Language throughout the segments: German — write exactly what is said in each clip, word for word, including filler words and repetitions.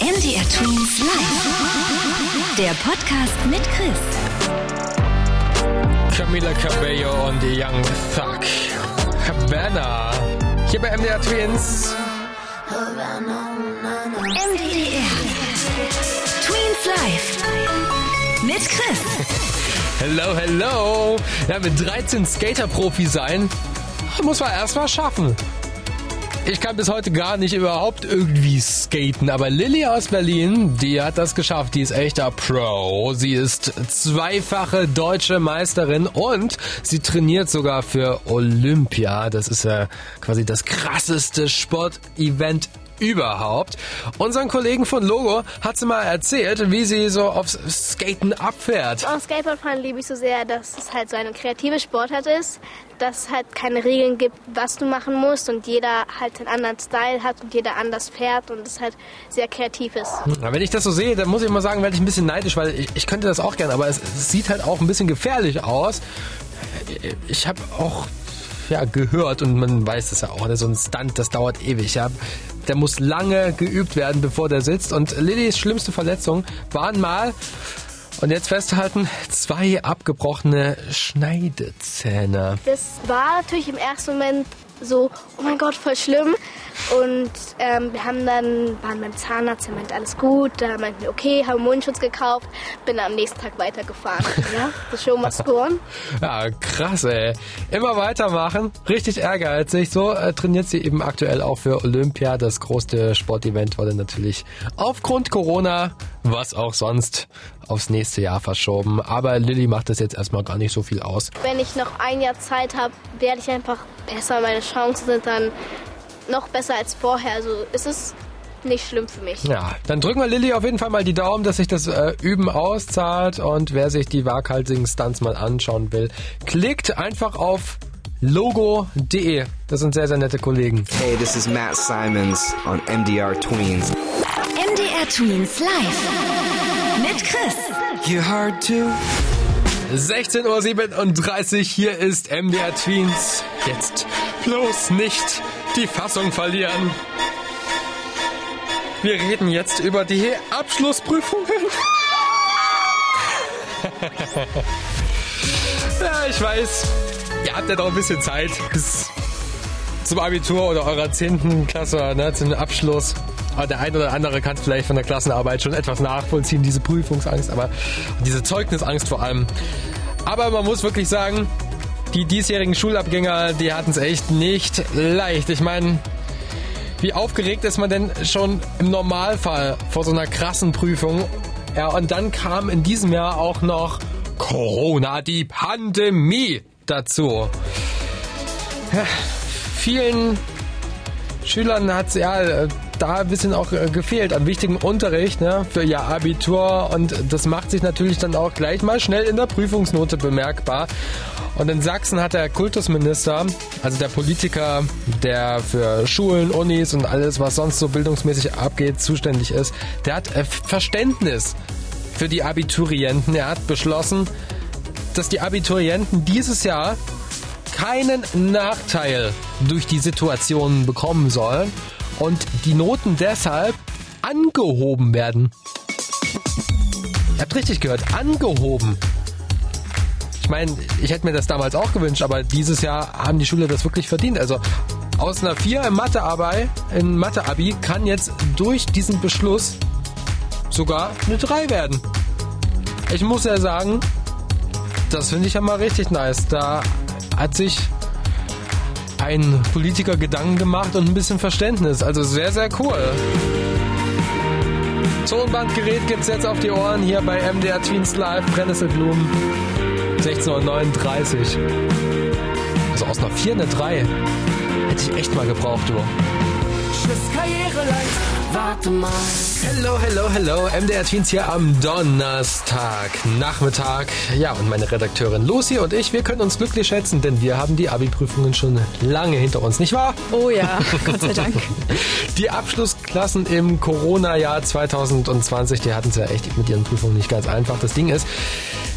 M D R Tweens Live. Der Podcast mit Chris. Camila Cabello und die Young Thug. Havana. Hier bei M D R Tweens. M D R Tweens Live. Mit Chris. Hello, hello. Ja, mit dreizehn Skater-Profi sein, muss man erstmal schaffen. Ich kann bis heute gar nicht überhaupt irgendwie skaten, aber Lilly aus Berlin, die hat das geschafft. Die ist echter Pro. Sie ist zweifache deutsche Meisterin und sie trainiert sogar für Olympia. Das ist ja quasi das krasseste Sportevent überhaupt. Unseren Kollegen von Logo hat sie mal erzählt, wie sie so aufs Skaten abfährt. Am Skateboardfahren liebe ich so sehr, dass es halt so eine kreative Sportart ist, dass es halt keine Regeln gibt, was du machen musst und jeder halt einen anderen Style hat und jeder anders fährt und es halt sehr kreativ ist. Wenn ich das so sehe, dann muss ich mal sagen, werde ich ein bisschen neidisch, weil ich, ich könnte das auch gerne, aber es, es sieht halt auch ein bisschen gefährlich aus. Ich habe auch ja, gehört und man weiß es ja auch, so ein Stunt, das dauert ewig. Ja. Der muss lange geübt werden, bevor der sitzt. Und Lillys schlimmste Verletzung waren mal, und jetzt festhalten, zwei abgebrochene Schneidezähne. Das war natürlich im ersten Moment so, oh mein Gott, voll schlimm. Und ähm, wir haben dann, waren beim Zahnarzt, der meinte, alles gut. Da meinten wir, okay, haben Mundschutz gekauft, bin am nächsten Tag weitergefahren. Ja, das Show must go on. Ja, krass, ey. Immer weitermachen, richtig ehrgeizig. So äh, trainiert sie eben aktuell auch für Olympia. Das größte Sportevent wurde natürlich aufgrund Corona, was auch sonst, aufs nächste Jahr verschoben. Aber Lilly macht das jetzt erstmal gar nicht so viel aus. Wenn ich noch ein Jahr Zeit habe, werde ich einfach besser. Meine Chancen sind dann noch besser als vorher. Also es ist nicht schlimm für mich. Ja, dann drücken wir Lilly auf jeden Fall mal die Daumen, dass sich das äh, Üben auszahlt. Und wer sich die waghalsigen Stunts mal anschauen will, klickt einfach auf logo punkt de. Das sind sehr, sehr nette Kollegen. Hey, this is Matt Simons on M D R Tweens. M D R Tweens Live. Mit Chris. You heard too? sechzehn Uhr siebenunddreißig, hier ist M D R Tweens. Jetzt bloß nicht die Fassung verlieren. Wir reden jetzt über die Abschlussprüfungen. Ja, ich weiß, ihr habt ja noch ein bisschen Zeit bis zum Abitur oder eurer zehnten Klasse, ne, zum Abschluss. Aber der ein oder andere kann es vielleicht von der Klassenarbeit schon etwas nachvollziehen, diese Prüfungsangst, aber diese Zeugnisangst vor allem. Aber man muss wirklich sagen, die diesjährigen Schulabgänger, die hatten es echt nicht leicht. Ich meine, wie aufgeregt ist man denn schon im Normalfall vor so einer krassen Prüfung? Ja, und dann kam in diesem Jahr auch noch Corona, die Pandemie dazu. Ja, vielen Schülern hat es ja da ein bisschen auch gefehlt an wichtigem Unterricht, ne, für ihr Abitur, und das macht sich natürlich dann auch gleich mal schnell in der Prüfungsnote bemerkbar. Und in Sachsen hat der Kultusminister, also der Politiker, der für Schulen, Unis und alles, was sonst so bildungsmäßig abgeht, zuständig ist, der hat Verständnis für die Abiturienten. Er hat beschlossen, dass die Abiturienten dieses Jahr keinen Nachteil durch die Situation bekommen sollen und die Noten deshalb angehoben werden. Ihr habt richtig gehört, angehoben. Ich meine, ich hätte mir das damals auch gewünscht, aber dieses Jahr haben die Schüler das wirklich verdient. Also aus einer vier im Mathe-Abi, in Mathe-Abi kann jetzt durch diesen Beschluss sogar eine drei werden. Ich muss ja sagen, das finde ich ja mal richtig nice. Da hat sich ein Politiker Gedanken gemacht und ein bisschen Verständnis. Also sehr, sehr cool. Tonbandgerät gibt's jetzt auf die Ohren hier bei M D R Tweens Live, Brennnesselblumen, sechzehn Uhr neununddreißig. Also aus einer vier eine drei. Hätte ich echt mal gebraucht, du. Tschüss, Karriereleiter, warte mal. Hello, hello, hello. M D R Tweens hier am Donnerstag Nachmittag. Ja, und meine Redakteurin Lucy und ich, wir können uns glücklich schätzen, denn wir haben die Abi-Prüfungen schon lange hinter uns, nicht wahr? Oh ja, Gott sei Dank. Die Abschlussklassen im Corona-Jahr zwanzig zwanzig, die hatten es ja echt mit ihren Prüfungen nicht ganz einfach. Das Ding ist,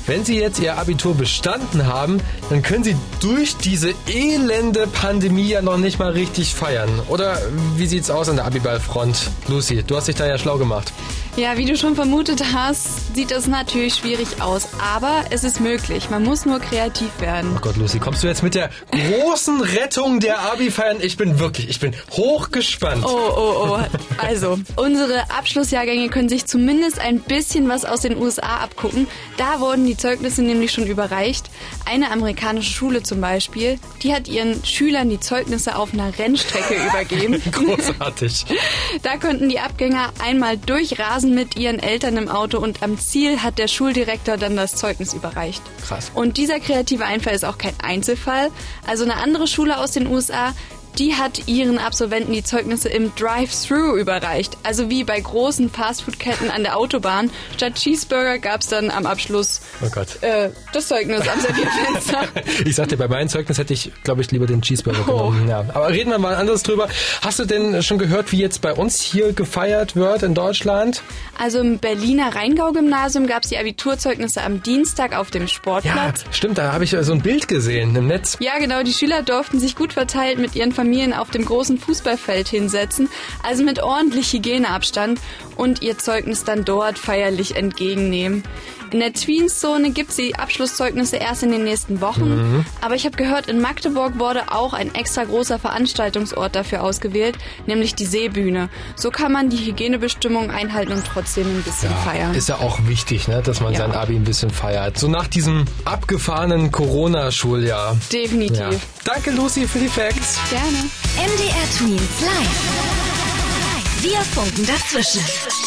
wenn Sie jetzt Ihr Abitur bestanden haben, dann können Sie durch diese elende Pandemie ja noch nicht mal richtig feiern. Oder wie sieht's aus an der Abiballfront? Lucy, du hast dich da ja schlau gemacht. Ja, wie du schon vermutet hast, sieht das natürlich schwierig aus. Aber es ist möglich. Man muss nur kreativ werden. Oh Gott, Lucy, kommst du jetzt mit der großen Rettung der Abi-Feiern? Ich bin wirklich, ich bin hochgespannt. Oh, oh, oh. Also, unsere Abschlussjahrgänge können sich zumindest ein bisschen was aus den U S A abgucken. Da wurden die Zeugnisse nämlich schon überreicht. Eine amerikanische Schule zum Beispiel, die hat ihren Schülern die Zeugnisse auf einer Rennstrecke übergeben. Großartig. Da konnten die Abgänger einmal durchrasen mit ihren Eltern im Auto und am Ziel hat der Schuldirektor dann das Zeugnis überreicht. Krass. Und dieser kreative Einfall ist auch kein Einzelfall. Also eine andere Schule aus den U S A, die hat ihren Absolventen die Zeugnisse im Drive-Thru überreicht. Also wie bei großen Fastfood-Ketten an der Autobahn. Statt Cheeseburger gab es dann am Abschluss oh Gott. Äh, das Zeugnis am Servierfenster. Ich sagte, bei meinem Zeugnis hätte ich, glaube ich, lieber den Cheeseburger oh. genommen. Ja. Aber reden wir mal anders drüber. Hast du denn schon gehört, wie jetzt bei uns hier gefeiert wird in Deutschland? Also im Berliner Rheingau-Gymnasium gab es die Abiturzeugnisse am Dienstag auf dem Sportplatz. Ja, stimmt, da habe ich so ein Bild gesehen im Netz. Ja, genau, die Schüler durften sich gut verteilt mit ihren Familien auf dem großen Fußballfeld hinsetzen, also mit ordentlich Hygieneabstand und ihr Zeugnis dann dort feierlich entgegennehmen. In der Tweens-Zone gibt es die Abschlusszeugnisse erst in den nächsten Wochen. Mhm. Aber ich habe gehört, in Magdeburg wurde auch ein extra großer Veranstaltungsort dafür ausgewählt, nämlich die Seebühne. So kann man die Hygienebestimmungen einhalten und trotzdem ein bisschen ja, feiern. Ist ja auch wichtig, ne, dass man ja. sein Abi ein bisschen feiert. So nach diesem abgefahrenen Corona-Schuljahr. Definitiv. Ja. Danke, Lucy, für die Facts. Gerne. M D R Tweens live. Wir funken dazwischen.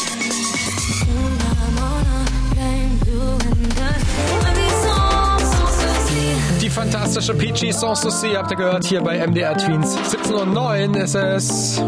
Die fantastische Peachy Sans Souci habt ihr gehört hier bei M D R Tweens. siebzehn Uhr neun ist es.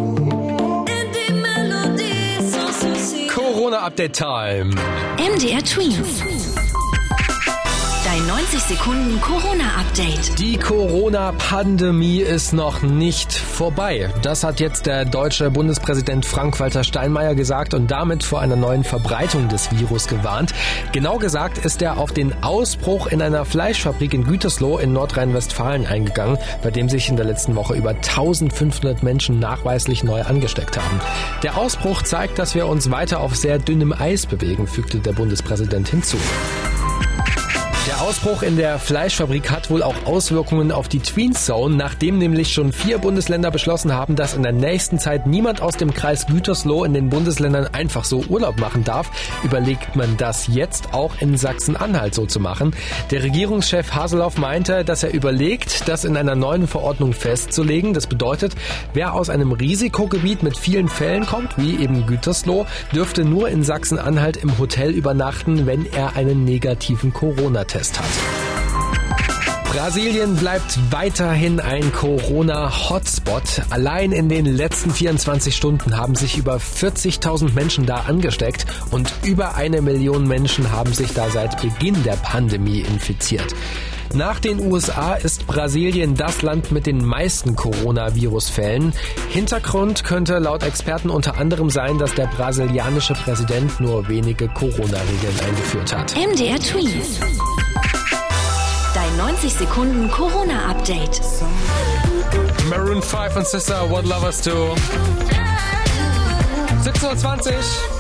Corona-Update-Time. M D R Tweens. Dein neunzig Sekunden Corona-Update. Die Corona-Pandemie ist noch nicht vorbei. Das hat jetzt der deutsche Bundespräsident Frank-Walter Steinmeier gesagt und damit vor einer neuen Verbreitung des Virus gewarnt. Genau gesagt ist er auf den Ausbruch in einer Fleischfabrik in Gütersloh in Nordrhein-Westfalen eingegangen, bei dem sich in der letzten Woche über eintausendfünfhundert Menschen nachweislich neu angesteckt haben. Der Ausbruch zeigt, dass wir uns weiter auf sehr dünnem Eis bewegen, fügte der Bundespräsident hinzu. Der Ausbruch in der Fleischfabrik hat wohl auch Auswirkungen auf die Tweens Zone, nachdem nämlich schon vier Bundesländer beschlossen haben, dass in der nächsten Zeit niemand aus dem Kreis Gütersloh in den Bundesländern einfach so Urlaub machen darf, überlegt man das jetzt auch in Sachsen-Anhalt so zu machen. Der Regierungschef Haseloff meinte, dass er überlegt, das in einer neuen Verordnung festzulegen. Das bedeutet, wer aus einem Risikogebiet mit vielen Fällen kommt, wie eben Gütersloh, dürfte nur in Sachsen-Anhalt im Hotel übernachten, wenn er einen negativen Corona-Test hat. Brasilien bleibt weiterhin ein Corona-Hotspot. Allein in den letzten vierundzwanzig Stunden haben sich über vierzigtausend Menschen da angesteckt und über eine Million Menschen haben sich da seit Beginn der Pandemie infiziert. Nach den U S A ist Brasilien das Land mit den meisten Coronavirus-Fällen. Hintergrund könnte laut Experten unter anderem sein, dass der brasilianische Präsident nur wenige Corona-Regeln eingeführt hat. M D R Tweens. Dein neunzig Sekunden Corona-Update. Maroon fünf und Sister, What Lovers Do. siebzehn Uhr zwanzig.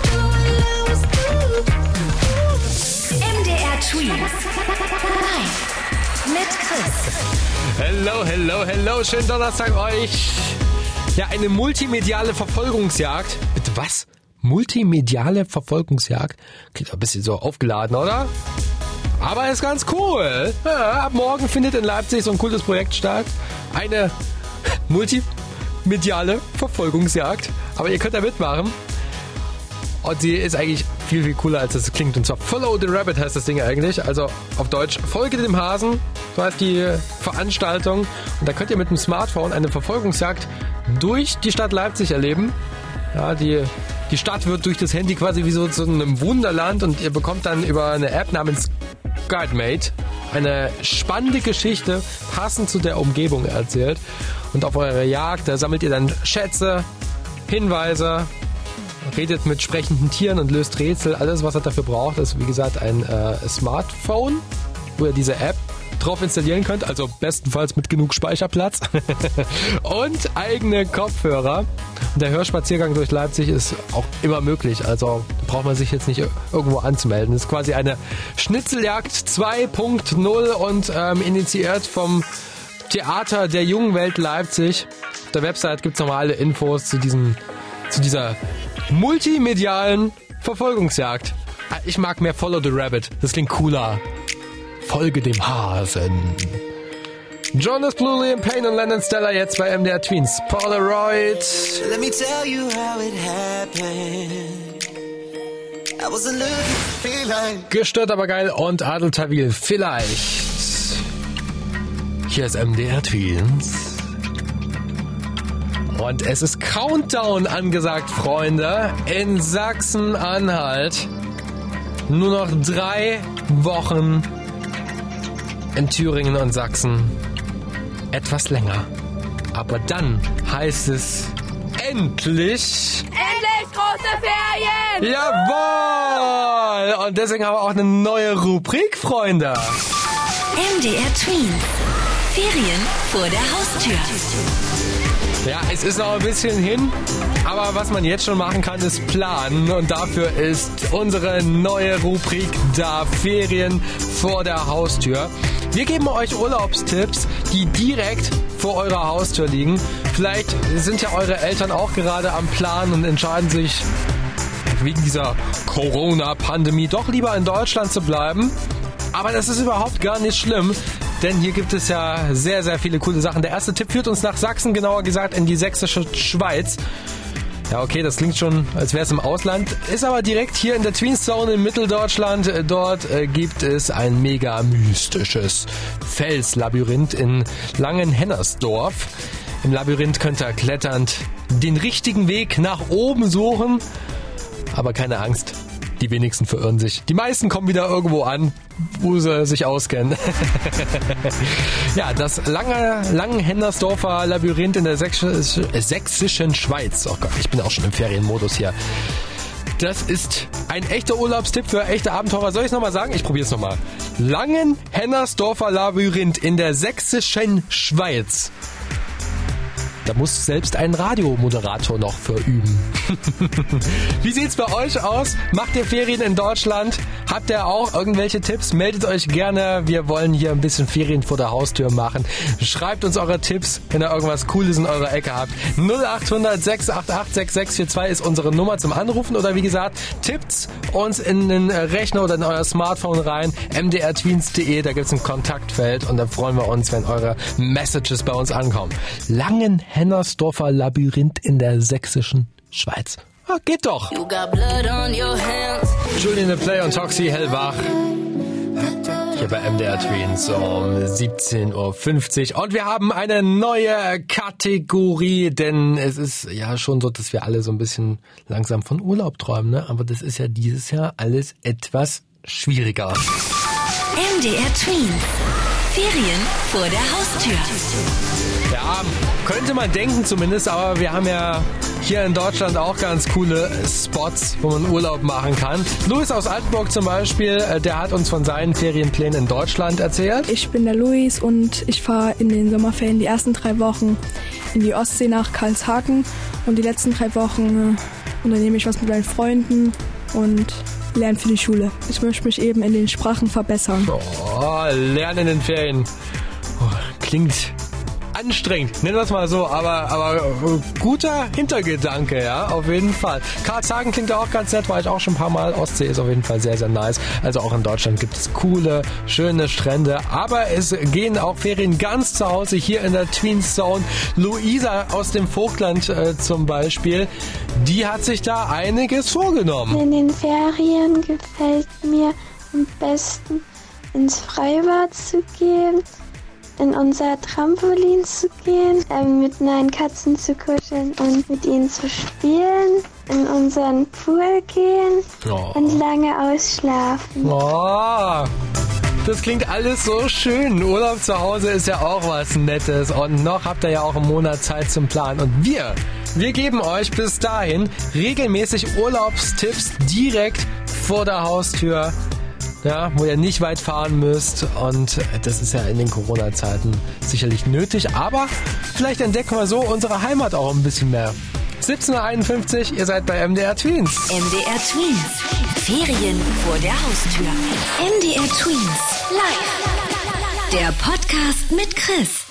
M D R Tweens. Live mit Chris. Hello, hello, hello. Schönen Donnerstag euch. Ja, eine multimediale Verfolgungsjagd. Bitte was? Multimediale Verfolgungsjagd? Klingt ein bisschen so aufgeladen, oder? Aber ist ganz cool. Ja, ab morgen findet in Leipzig so ein cooles Projekt statt. Eine multimediale Verfolgungsjagd. Aber ihr könnt da mitmachen. Und sie ist eigentlich viel, viel cooler, als es klingt. Und zwar Follow the Rabbit heißt das Ding eigentlich. Also auf Deutsch, folge dem Hasen. So heißt die Veranstaltung. Und da könnt ihr mit dem Smartphone eine Verfolgungsjagd durch die Stadt Leipzig erleben. Ja, die... Die Stadt wird durch das Handy quasi wie so zu einem Wunderland und ihr bekommt dann über eine App namens Guidemate eine spannende Geschichte passend zu der Umgebung erzählt. Und auf eurer Jagd, da sammelt ihr dann Schätze, Hinweise redet mit sprechenden Tieren und löst Rätsel. Alles, was er dafür braucht, ist wie gesagt ein äh, Smartphone, wo ihr diese App drauf installieren könnt, also bestenfalls mit genug Speicherplatz und eigene Kopfhörer. Und der Hörspaziergang durch Leipzig ist auch immer möglich, also braucht man sich jetzt nicht irgendwo anzumelden. Das ist quasi eine Schnitzeljagd zwei Punkt null und ähm, initiiert vom Theater der Jungen Welt Leipzig. Auf der Website gibt es nochmal alle Infos zu, diesem, zu dieser multimedialen Verfolgungsjagd. Ich mag mehr Follow the Rabbit, das klingt cooler. Folge dem Hasen. Jonas Blue, Liam Payne und Lennon Stella jetzt bei M D R Tweens. Polaroid. Let me tell you how it happened. I wasn't looking, feeling. Gestört, aber geil und Adel Tawil. Vielleicht. Hier ist M D R Tweens. Und es ist Countdown angesagt, Freunde. In Sachsen-Anhalt. Nur noch drei Wochen. In Thüringen und Sachsen etwas länger. Aber dann heißt es endlich... Endlich große Ferien! Jawohl! Und deswegen haben wir auch eine neue Rubrik, Freunde. M D R Tweens. Ferien vor der Haustür. Ja, es ist noch ein bisschen hin, aber was man jetzt schon machen kann, ist planen. Und dafür ist unsere neue Rubrik da, Ferien vor der Haustür. Wir geben euch Urlaubstipps, die direkt vor eurer Haustür liegen. Vielleicht sind ja eure Eltern auch gerade am Plan und entscheiden sich wegen dieser Corona-Pandemie doch lieber in Deutschland zu bleiben. Aber das ist überhaupt gar nicht schlimm, denn hier gibt es ja sehr, sehr viele coole Sachen. Der erste Tipp führt uns nach Sachsen, genauer gesagt in die sächsische Schweiz. Ja, okay, das klingt schon, als wäre es im Ausland. Ist aber direkt hier in der Tweens Zone in Mitteldeutschland. Dort äh, gibt es ein mega mystisches Felslabyrinth in Langenhennersdorf. Im Labyrinth könnt ihr kletternd den richtigen Weg nach oben suchen. Aber keine Angst, die wenigsten verirren sich. Die meisten kommen wieder irgendwo an, wo sie sich auskennen. Ja, das lange, Langenhennersdorfer Labyrinth in der sächsisch, äh, sächsischen Schweiz. Oh Gott, ich bin auch schon im Ferienmodus hier. Das ist ein echter Urlaubstipp für echte Abenteurer. Soll ich es nochmal sagen? Ich probiere es nochmal. Langenhennersdorfer Labyrinth in der sächsischen Schweiz. Da muss selbst ein Radiomoderator noch verüben. Wie sieht's bei euch aus? Macht ihr Ferien in Deutschland? Habt ihr auch irgendwelche Tipps? Meldet euch gerne. Wir wollen hier ein bisschen Ferien vor der Haustür machen. Schreibt uns eure Tipps, wenn ihr irgendwas Cooles in eurer Ecke habt. null acht hundert sechs acht acht sechs sechs vier zwei ist unsere Nummer zum Anrufen. Oder wie gesagt, tippt uns in den Rechner oder in euer Smartphone rein. m d r tweens punkt d e, da gibt's ein Kontaktfeld. Und da freuen wir uns, wenn eure Messages bei uns ankommen. Langenhennersdorfer Labyrinth in der sächsischen Schweiz. Ah, geht doch. Julian the Play und Toxi hellwach. Hier bei M D R Tweens um siebzehn Uhr fünfzig. Und wir haben eine neue Kategorie, denn es ist ja schon so, dass wir alle so ein bisschen langsam von Urlaub träumen, ne? Aber das ist ja dieses Jahr alles etwas schwieriger. M D R Tweens. Ferien vor der Haustür. Ja, könnte man denken zumindest, aber wir haben ja hier in Deutschland auch ganz coole Spots, wo man Urlaub machen kann. Luis aus Altenburg zum Beispiel, der hat uns von seinen Ferienplänen in Deutschland erzählt. Ich bin der Luis und ich fahre in den Sommerferien die ersten drei Wochen in die Ostsee nach Karlshagen und die letzten drei Wochen äh, unternehme ich was mit meinen Freunden und lerne für die Schule. Ich möchte mich eben in den Sprachen verbessern. Oh, lernen in den Ferien. Oh, klingt anstrengend, nennen wir es mal so, aber, aber guter Hintergedanke, ja, auf jeden Fall. Karlshagen klingt auch ganz nett, war ich auch schon ein paar Mal. Ostsee ist auf jeden Fall sehr, sehr nice. Also auch in Deutschland gibt es coole, schöne Strände, aber es gehen auch Ferien ganz zu Hause hier in der Tweens Zone. Luisa aus dem Vogtland äh, zum Beispiel, die hat sich da einiges vorgenommen. In den Ferien gefällt mir am besten ins Freibad zu gehen, in unser Trampolin zu gehen, äh, mit meinen Katzen zu kuscheln und mit ihnen zu spielen, in unseren Pool gehen oh. und lange ausschlafen. Oh, das klingt alles so schön. Urlaub zu Hause ist ja auch was Nettes und noch habt ihr ja auch einen Monat Zeit zum Planen. Und wir Wir geben euch bis dahin regelmäßig Urlaubstipps direkt vor der Haustür, ja, wo ihr nicht weit fahren müsst. Und das ist ja in den Corona-Zeiten sicherlich nötig. Aber vielleicht entdecken wir so unsere Heimat auch ein bisschen mehr. siebzehn Uhr einundfünfzig, ihr seid bei M D R Tweens. M D R Tweens. Ferien vor der Haustür. M D R Tweens. Live. Der Podcast mit Chris.